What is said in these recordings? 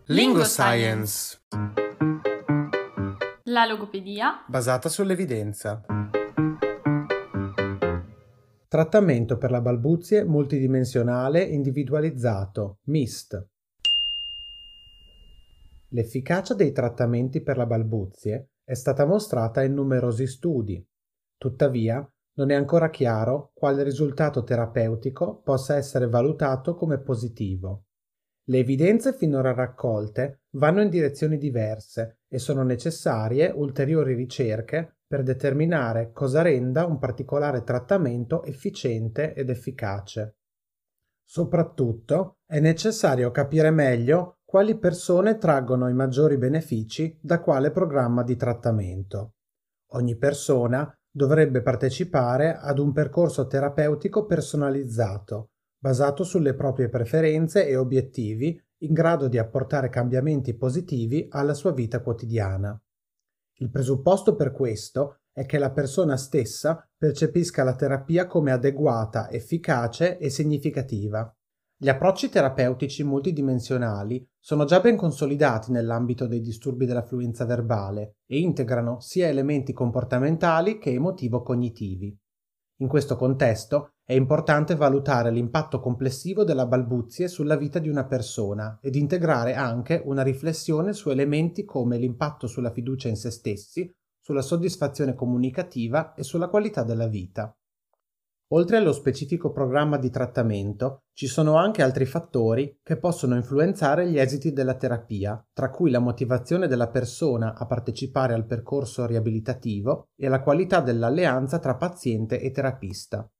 LingoScience. La logopedia Basata sull'evidenza. Trattamento per la balbuzie multidimensionale individualizzato, MIST. L'efficacia dei trattamenti per la balbuzie è stata mostrata in numerosi studi. Tuttavia, non è ancora chiaro quale risultato terapeutico possa essere valutato come positivo. Le evidenze finora raccolte vanno in direzioni diverse e sono necessarie ulteriori ricerche per determinare cosa renda un particolare trattamento efficiente ed efficace. Soprattutto è necessario capire meglio quali persone traggono i maggiori benefici da quale programma di trattamento. Ogni persona dovrebbe partecipare ad un percorso terapeutico personalizzato, basato sulle proprie preferenze e obiettivi, in grado di apportare cambiamenti positivi alla sua vita quotidiana. Il presupposto per questo è che la persona stessa percepisca la terapia come adeguata, efficace e significativa. Gli approcci terapeutici multidimensionali sono già ben consolidati nell'ambito dei disturbi della fluenza verbale e integrano sia elementi comportamentali che emotivo-cognitivi. In questo contesto è importante valutare l'impatto complessivo della balbuzie sulla vita di una persona ed integrare anche una riflessione su elementi come l'impatto sulla fiducia in se stessi, sulla soddisfazione comunicativa e sulla qualità della vita. Oltre allo specifico programma di trattamento, ci sono anche altri fattori che possono influenzare gli esiti della terapia, tra cui la motivazione della persona a partecipare al percorso riabilitativo e la qualità dell'alleanza tra paziente e terapista.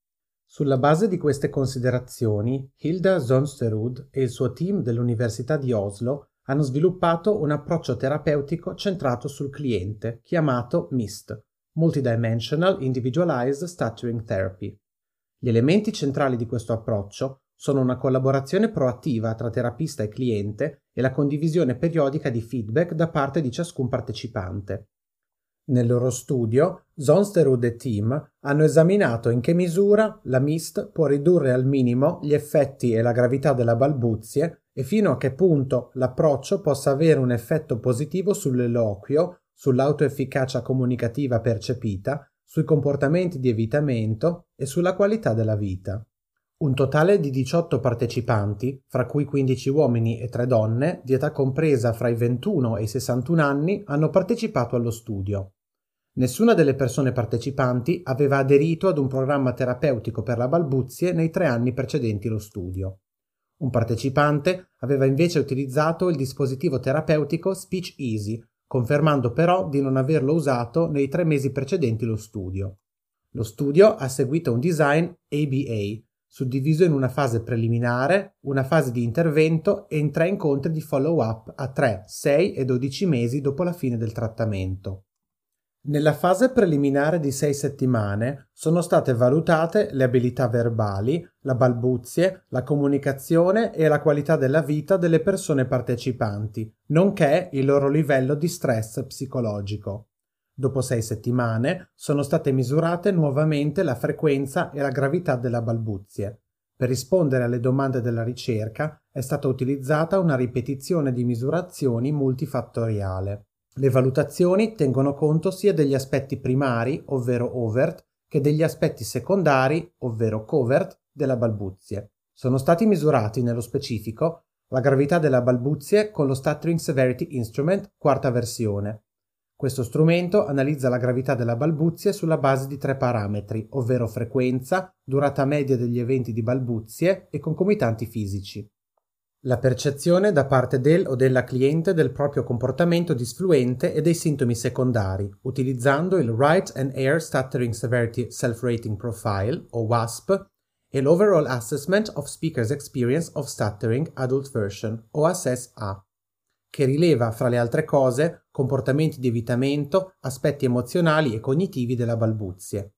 Sulla base di queste considerazioni, Hilda Zonsterud e il suo team dell'Università di Oslo hanno sviluppato un approccio terapeutico centrato sul cliente, chiamato MIST, Multidimensional Individualized Stuttering Therapy. Gli elementi centrali di questo approccio sono una collaborazione proattiva tra terapista e cliente e la condivisione periodica di feedback da parte di ciascun partecipante. Nel loro studio, Zonsterud e team hanno esaminato in che misura la MIST può ridurre al minimo gli effetti e la gravità della balbuzie e fino a che punto l'approccio possa avere un effetto positivo sull'eloquio, sull'autoefficacia comunicativa percepita, sui comportamenti di evitamento e sulla qualità della vita. Un totale di 18 partecipanti, fra cui 15 uomini e 3 donne, di età compresa fra i 21 e i 61 anni, hanno partecipato allo studio. Nessuna delle persone partecipanti aveva aderito ad un programma terapeutico per la balbuzie nei 3 anni precedenti lo studio. Un partecipante aveva invece utilizzato il dispositivo terapeutico Speech Easy, confermando però di non averlo usato nei 3 mesi precedenti lo studio. Lo studio ha seguito un design ABA, suddiviso in una fase preliminare, una fase di intervento e in 3 incontri di follow-up a 3, 6 e 12 mesi dopo la fine del trattamento. Nella fase preliminare di 6 settimane sono state valutate le abilità verbali, la balbuzie, la comunicazione e la qualità della vita delle persone partecipanti, nonché il loro livello di stress psicologico. Dopo 6 settimane sono state misurate nuovamente la frequenza e la gravità della balbuzie. Per rispondere alle domande della ricerca è stata utilizzata una ripetizione di misurazioni multifattoriale. Le valutazioni tengono conto sia degli aspetti primari, ovvero overt, che degli aspetti secondari, ovvero covert, della balbuzie. Sono stati misurati nello specifico la gravità della balbuzie con lo Stuttering Severity Instrument, 4ª versione. Questo strumento analizza la gravità della balbuzie sulla base di 3 parametri, ovvero frequenza, durata media degli eventi di balbuzie e concomitanti fisici. La percezione da parte del o della cliente del proprio comportamento disfluente e dei sintomi secondari, utilizzando il Write and Air Stuttering Severity Self-Rating Profile, o WASP, e l'Overall Assessment of Speaker's Experience of Stuttering Adult Version, o ASSA, che rileva, fra le altre cose, comportamenti di evitamento, aspetti emozionali e cognitivi della balbuzie.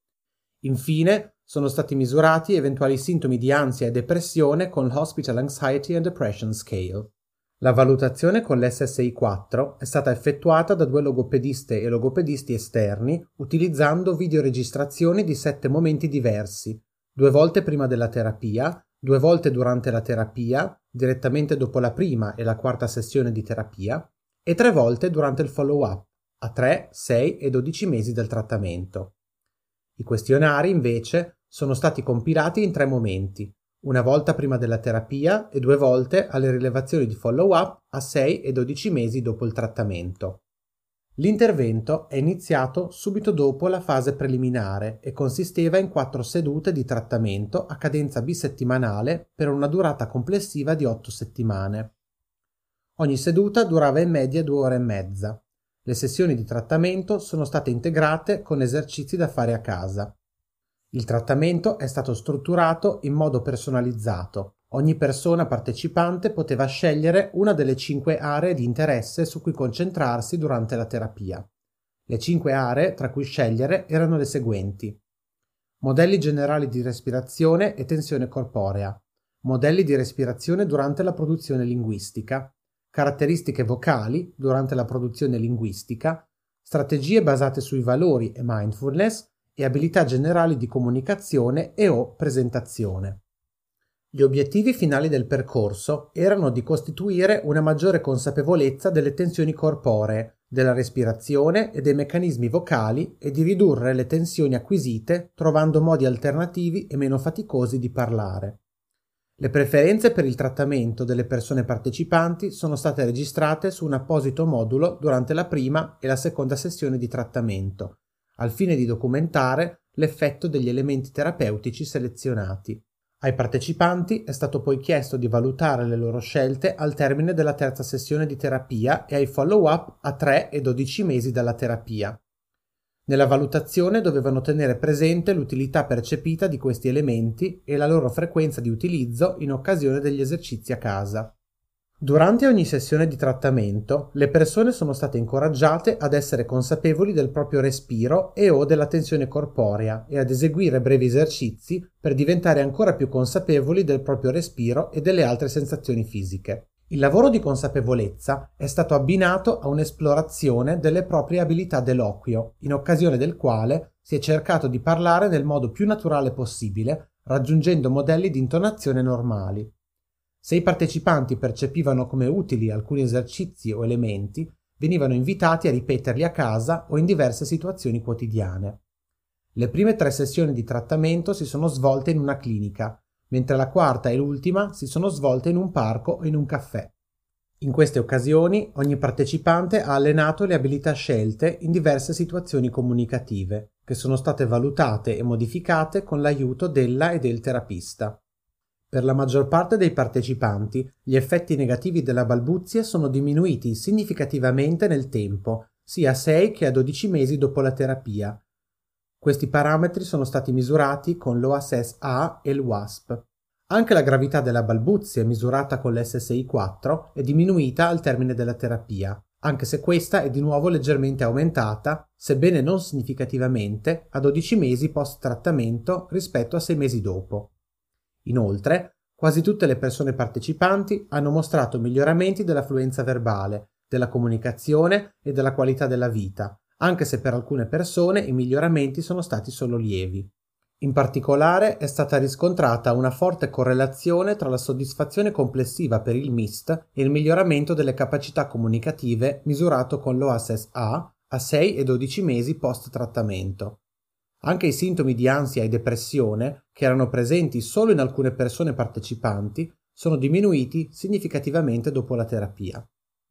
Infine, sono stati misurati eventuali sintomi di ansia e depressione con l'Hospital Anxiety and Depression Scale. La valutazione con l'SSI-4 è stata effettuata da 2 logopediste e logopedisti esterni utilizzando videoregistrazioni di 7 momenti diversi, 2 volte prima della terapia, 2 volte durante la terapia, direttamente dopo la prima e la quarta sessione di terapia, e 3 volte durante il follow-up, a 3, 6 e 12 mesi del trattamento. I questionari, invece, sono stati compilati in 3 momenti, una volta prima della terapia e 2 volte alle rilevazioni di follow-up a 6 e 12 mesi dopo il trattamento. L'intervento è iniziato subito dopo la fase preliminare e consisteva in 4 sedute di trattamento a cadenza bisettimanale per una durata complessiva di 8 settimane. Ogni seduta durava in media 2 ore e mezza. Le sessioni di trattamento sono state integrate con esercizi da fare a casa. Il trattamento è stato strutturato in modo personalizzato. Ogni persona partecipante poteva scegliere una delle 5 aree di interesse su cui concentrarsi durante la terapia. Le 5 aree tra cui scegliere erano le seguenti: modelli generali di respirazione e tensione corporea, modelli di respirazione durante la produzione linguistica, caratteristiche vocali durante la produzione linguistica, strategie basate sui valori e mindfulness e abilità generali di comunicazione e/o presentazione. Gli obiettivi finali del percorso erano di costituire una maggiore consapevolezza delle tensioni corporee, della respirazione e dei meccanismi vocali e di ridurre le tensioni acquisite trovando modi alternativi e meno faticosi di parlare. Le preferenze per il trattamento delle persone partecipanti sono state registrate su un apposito modulo durante la prima e la seconda sessione di trattamento, al fine di documentare l'effetto degli elementi terapeutici selezionati. Ai partecipanti è stato poi chiesto di valutare le loro scelte al termine della terza sessione di terapia e ai follow-up a 3 e 12 mesi dalla terapia. Nella valutazione dovevano tenere presente l'utilità percepita di questi elementi e la loro frequenza di utilizzo in occasione degli esercizi a casa. Durante ogni sessione di trattamento, le persone sono state incoraggiate ad essere consapevoli del proprio respiro e/o della tensione corporea e ad eseguire brevi esercizi per diventare ancora più consapevoli del proprio respiro e delle altre sensazioni fisiche. Il lavoro di consapevolezza è stato abbinato a un'esplorazione delle proprie abilità d'eloquio, in occasione del quale si è cercato di parlare nel modo più naturale possibile, raggiungendo modelli di intonazione normali. Se i partecipanti percepivano come utili alcuni esercizi o elementi, venivano invitati a ripeterli a casa o in diverse situazioni quotidiane. Le prime 3 sessioni di trattamento si sono svolte in una clinica, mentre la quarta e l'ultima si sono svolte in un parco o in un caffè. In queste occasioni ogni partecipante ha allenato le abilità scelte in diverse situazioni comunicative, che sono state valutate e modificate con l'aiuto della e del terapista. Per la maggior parte dei partecipanti, gli effetti negativi della balbuzie sono diminuiti significativamente nel tempo, sia a 6 che a 12 mesi dopo la terapia. Questi parametri sono stati misurati con l'OASS-A e il WASP. Anche la gravità della balbuzie, misurata con l'SSI-4, è diminuita al termine della terapia, anche se questa è di nuovo leggermente aumentata, sebbene non significativamente, a 12 mesi post-trattamento rispetto a 6 mesi dopo. Inoltre, quasi tutte le persone partecipanti hanno mostrato miglioramenti della fluenza verbale, della comunicazione e della qualità della vita, anche se per alcune persone i miglioramenti sono stati solo lievi. In particolare è stata riscontrata una forte correlazione tra la soddisfazione complessiva per il MIST e il miglioramento delle capacità comunicative misurato con l'OASS-A a 6 e 12 mesi post-trattamento. Anche i sintomi di ansia e depressione, che erano presenti solo in alcune persone partecipanti, sono diminuiti significativamente dopo la terapia.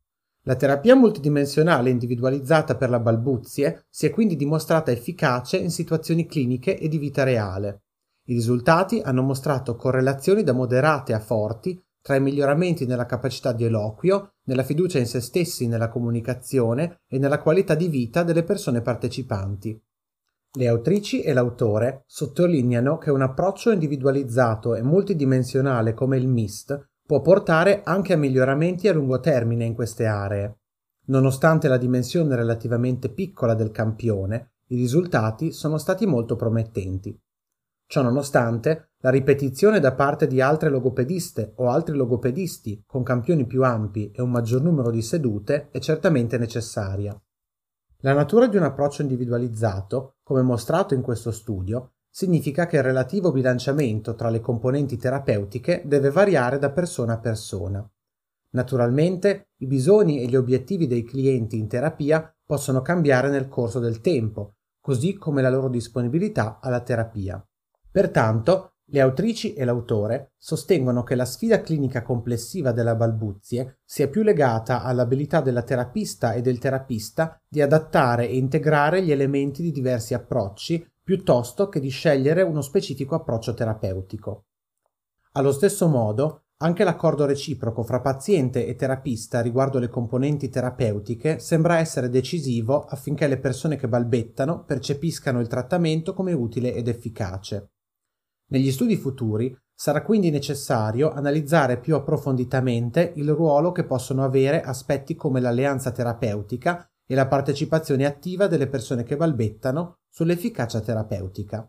La terapia multidimensionale individualizzata per la balbuzie si è quindi dimostrata efficace in situazioni cliniche e di vita reale. I risultati hanno mostrato correlazioni da moderate a forti tra i miglioramenti nella capacità di eloquio, nella fiducia in se stessi nella comunicazione e nella qualità di vita delle persone partecipanti. Le autrici e l'autore sottolineano che un approccio individualizzato e multidimensionale come il MIST può portare anche a miglioramenti a lungo termine in queste aree. Nonostante la dimensione relativamente piccola del campione, i risultati sono stati molto promettenti. Ciò nonostante, la ripetizione da parte di altre logopediste o altri logopedisti con campioni più ampi e un maggior numero di sedute è certamente necessaria. La natura di un approccio individualizzato, come mostrato in questo studio, significa che il relativo bilanciamento tra le componenti terapeutiche deve variare da persona a persona. Naturalmente, i bisogni e gli obiettivi dei clienti in terapia possono cambiare nel corso del tempo, così come la loro disponibilità alla terapia. Pertanto, le autrici e l'autore sostengono che la sfida clinica complessiva della balbuzie sia più legata all'abilità della terapista e del terapista di adattare e integrare gli elementi di diversi approcci piuttosto che di scegliere uno specifico approccio terapeutico. Allo stesso modo, anche l'accordo reciproco fra paziente e terapista riguardo le componenti terapeutiche sembra essere decisivo affinché le persone che balbettano percepiscano il trattamento come utile ed efficace. Negli studi futuri sarà quindi necessario analizzare più approfonditamente il ruolo che possono avere aspetti come l'alleanza terapeutica e la partecipazione attiva delle persone che balbettano sull'efficacia terapeutica.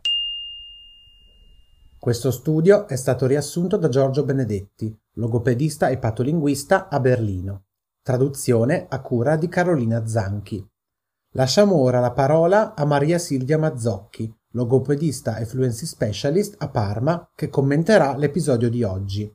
Questo studio è stato riassunto da Giorgio Benedetti, logopedista e patolinguista a Berlino. Traduzione a cura di Carolina Zanchi. Lasciamo ora la parola a Maria Silvia Mazzocchi, logopedista e fluency specialist a Parma, che commenterà l'episodio di oggi.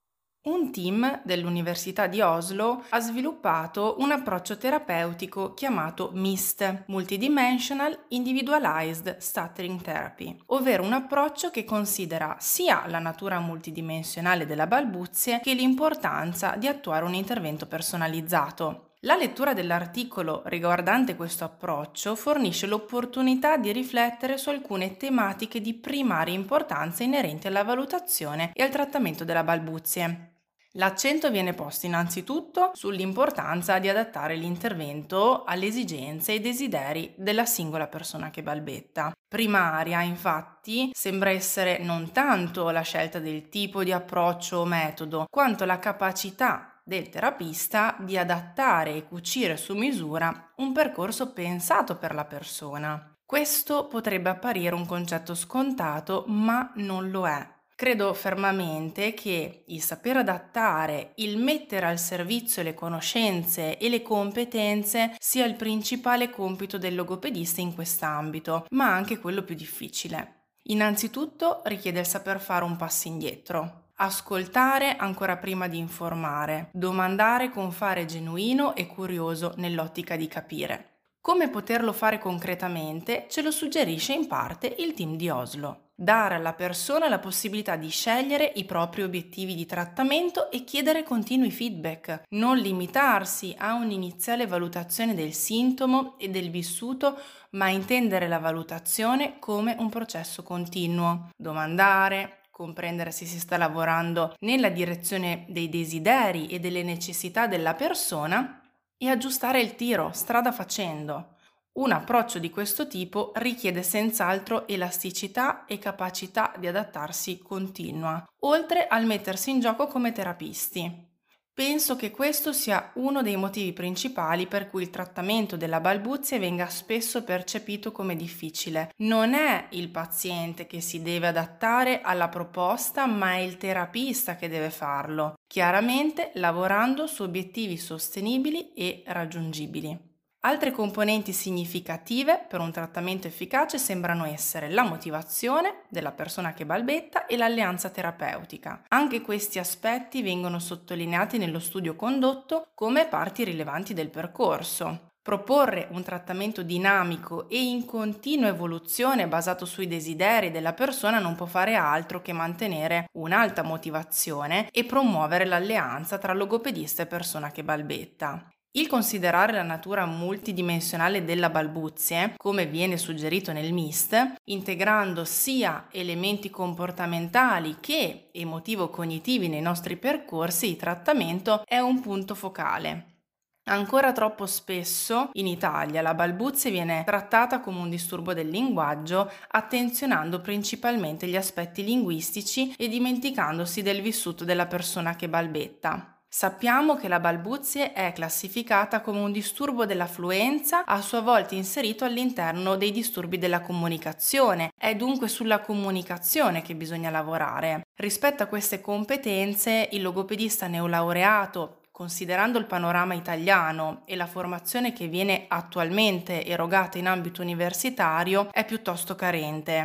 Un team dell'Università di Oslo ha sviluppato un approccio terapeutico chiamato MIST, Multidimensional Individualized Stuttering Therapy, ovvero un approccio che considera sia la natura multidimensionale della balbuzie che l'importanza di attuare un intervento personalizzato. La lettura dell'articolo riguardante questo approccio fornisce l'opportunità di riflettere su alcune tematiche di primaria importanza inerenti alla valutazione e al trattamento della balbuzie. L'accento viene posto innanzitutto sull'importanza di adattare l'intervento alle esigenze e desideri della singola persona che balbetta. Primaria, infatti, sembra essere non tanto la scelta del tipo di approccio o metodo, quanto la capacità del terapista di adattare e cucire su misura un percorso pensato per la persona. Questo potrebbe apparire un concetto scontato, ma non lo è. Credo fermamente che il saper adattare, il mettere al servizio le conoscenze e le competenze sia il principale compito del logopedista in quest'ambito, ma anche quello più difficile. Innanzitutto richiede il saper fare un passo indietro, ascoltare ancora prima di informare, domandare con fare genuino e curioso nell'ottica di capire. Come poterlo fare concretamente ce lo suggerisce in parte il team di Oslo. Dare alla persona la possibilità di scegliere i propri obiettivi di trattamento e chiedere continui feedback, non limitarsi a un'iniziale valutazione del sintomo e del vissuto, ma intendere la valutazione come un processo continuo. Domandare, comprendere se si sta lavorando nella direzione dei desideri e delle necessità della persona e aggiustare il tiro strada facendo. Un approccio di questo tipo richiede senz'altro elasticità e capacità di adattarsi continua, oltre al mettersi in gioco come terapisti. Penso che questo sia uno dei motivi principali per cui il trattamento della balbuzie venga spesso percepito come difficile. Non è il paziente che si deve adattare alla proposta, ma è il terapista che deve farlo, chiaramente lavorando su obiettivi sostenibili e raggiungibili. Altre componenti significative per un trattamento efficace sembrano essere la motivazione della persona che balbetta e l'alleanza terapeutica. Anche questi aspetti vengono sottolineati nello studio condotto come parti rilevanti del percorso. Proporre un trattamento dinamico e in continua evoluzione basato sui desideri della persona non può fare altro che mantenere un'alta motivazione e promuovere l'alleanza tra logopedista e persona che balbetta. Il considerare la natura multidimensionale della balbuzie, come viene suggerito nel MIST, integrando sia elementi comportamentali che emotivo-cognitivi nei nostri percorsi di trattamento, è un punto focale. Ancora troppo spesso in Italia la balbuzia viene trattata come un disturbo del linguaggio, attenzionando principalmente gli aspetti linguistici e dimenticandosi del vissuto della persona che balbetta. Sappiamo che la balbuzie è classificata come un disturbo della fluenza, a sua volta inserito all'interno dei disturbi della comunicazione. È dunque sulla comunicazione che bisogna lavorare. Rispetto a queste competenze, il logopedista neolaureato, considerando il panorama italiano e la formazione che viene attualmente erogata in ambito universitario, è piuttosto carente.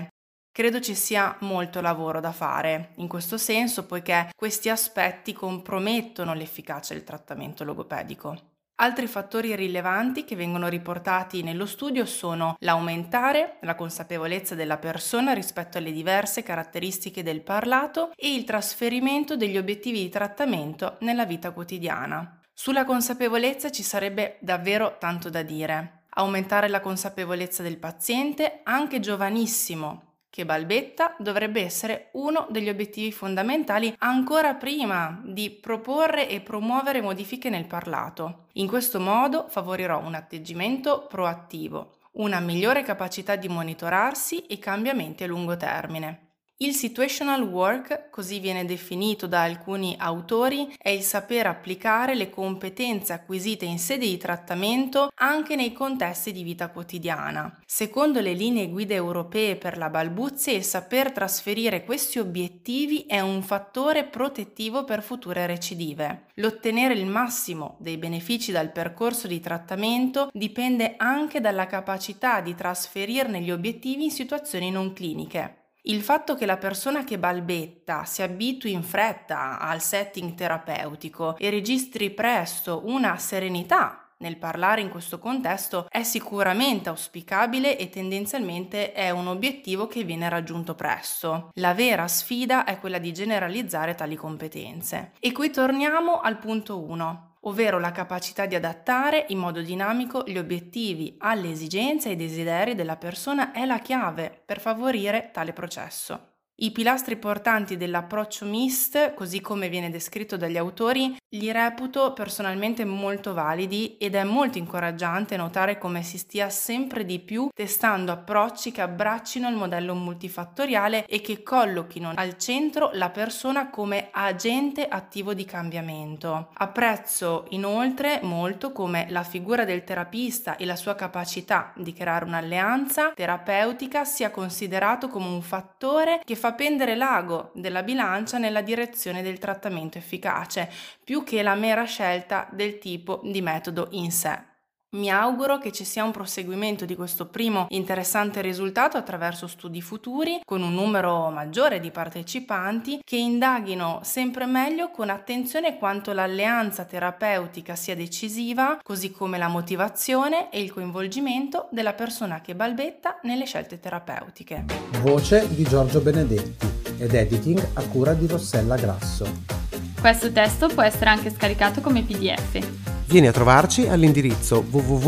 Credo ci sia molto lavoro da fare in questo senso, poiché questi aspetti compromettono l'efficacia del trattamento logopedico. Altri fattori rilevanti che vengono riportati nello studio sono l'aumentare la consapevolezza della persona rispetto alle diverse caratteristiche del parlato e il trasferimento degli obiettivi di trattamento nella vita quotidiana. Sulla consapevolezza ci sarebbe davvero tanto da dire. Aumentare la consapevolezza del paziente, anche giovanissimo, che balbetta, dovrebbe essere uno degli obiettivi fondamentali ancora prima di proporre e promuovere modifiche nel parlato. In questo modo favorirò un atteggiamento proattivo, una migliore capacità di monitorarsi e cambiamenti a lungo termine. Il situational work, così viene definito da alcuni autori, è il saper applicare le competenze acquisite in sede di trattamento anche nei contesti di vita quotidiana. Secondo le linee guida europee per la balbuzia, il saper trasferire questi obiettivi è un fattore protettivo per future recidive. L'ottenere il massimo dei benefici dal percorso di trattamento dipende anche dalla capacità di trasferirne gli obiettivi in situazioni non cliniche. Il fatto che la persona che balbetta si abitui in fretta al setting terapeutico e registri presto una serenità nel parlare in questo contesto è sicuramente auspicabile e tendenzialmente è un obiettivo che viene raggiunto presto. La vera sfida è quella di generalizzare tali competenze. E qui torniamo al punto 1. Ovvero la capacità di adattare in modo dinamico gli obiettivi alle esigenze e ai desideri della persona è la chiave per favorire tale processo. I pilastri portanti dell'approccio MIST, così come viene descritto dagli autori, li reputo personalmente molto validi ed è molto incoraggiante notare come si stia sempre di più testando approcci che abbraccino il modello multifattoriale e che collochino al centro la persona come agente attivo di cambiamento. Apprezzo inoltre molto come la figura del terapista e la sua capacità di creare un'alleanza terapeutica sia considerato come un fattore che fa pendere l'ago della bilancia nella direzione del trattamento efficace, più che la mera scelta del tipo di metodo in sé. Mi auguro che ci sia un proseguimento di questo primo interessante risultato attraverso studi futuri, con un numero maggiore di partecipanti che indaghino sempre meglio con attenzione quanto l'alleanza terapeutica sia decisiva, così come la motivazione e il coinvolgimento della persona che balbetta nelle scelte terapeutiche. Voce di Giorgio Benedetti ed editing a cura di Rossella Grasso. Questo testo può essere anche scaricato come PDF. Vieni a trovarci all'indirizzo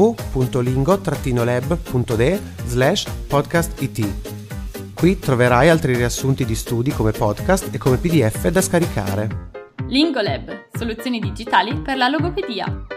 www.lingo-lab.de/podcastit. Qui troverai altri riassunti di studi come podcast e come PDF da scaricare. Lingolab, soluzioni digitali per la logopedia.